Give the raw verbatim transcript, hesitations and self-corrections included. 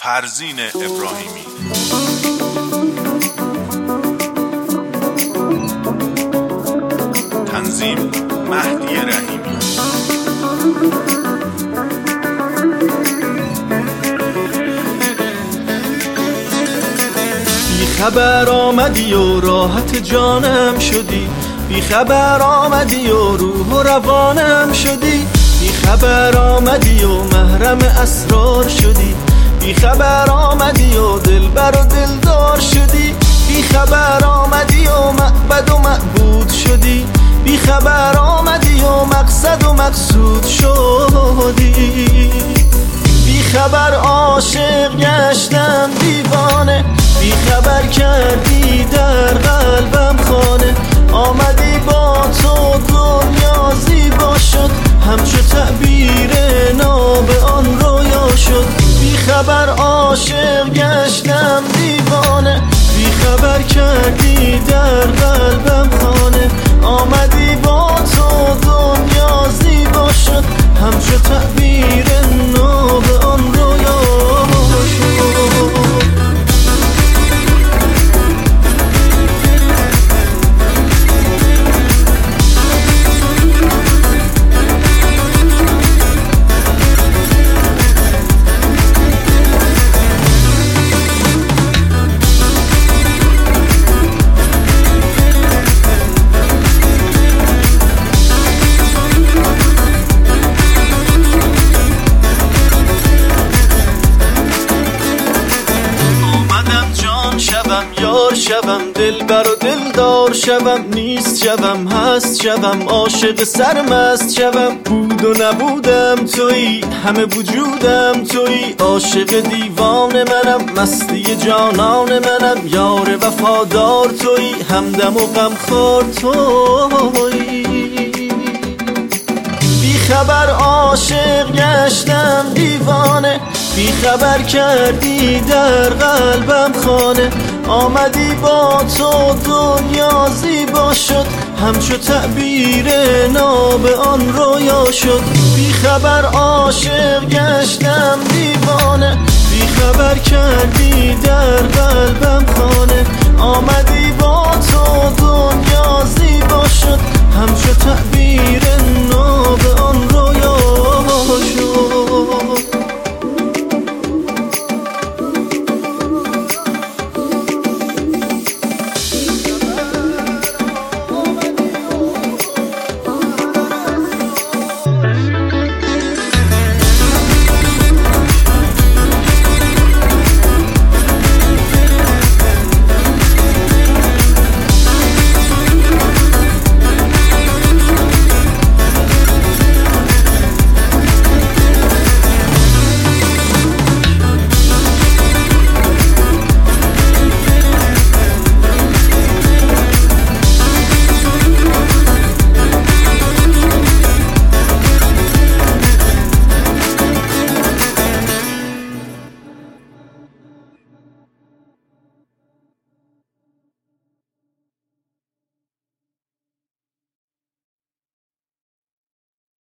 فرزین ابراهیمی. تنظیم مهدی رحیمی. بی خبر آمدی و راحت جانم شدی، بی خبر آمدی و روح و روانم شدی، بی خبر آمدی و محرم اسرار شدی، بی خبر آمدی و دلبر و دلدار شدی، بی خبر آمدی و معبد و معبود شدی، بی خبر آمدی و مقصد و مقصود شدی. بی خبر عاشق گشتم دیوانه، بی خبر کردی در قلبم خانه، آمدی با تو دنیا زیبا شد، همچو تعبیر ناب آن رویا شد. بی خبر عاشق گشتم دیوانه، بی خبر کردی در قلبم خانه، آمدی با تو دنیا زیبا شد، همچو تعبیر ناب آن رویا شد. یار شوم دلبر و دلدار شوم، نیست شوم هست شوم عاشق سرمست شوم. بود و نبودم تویی، همه وجودم تویی، عاشق دیوان منم، مستی جانان منم، یار وفادار تویی، همدم و غمخوار تویی. بی خبر عاشق گشتم دیوانه، بی خبر کردی در قلبم خانه، آمدی با تو دنیا زیبا شد، همچو تعبیر ناب آن رویا شد. بی خبر عاشق گشتم دیوانه، بی خبر کردی در قلبم خانه، آمدی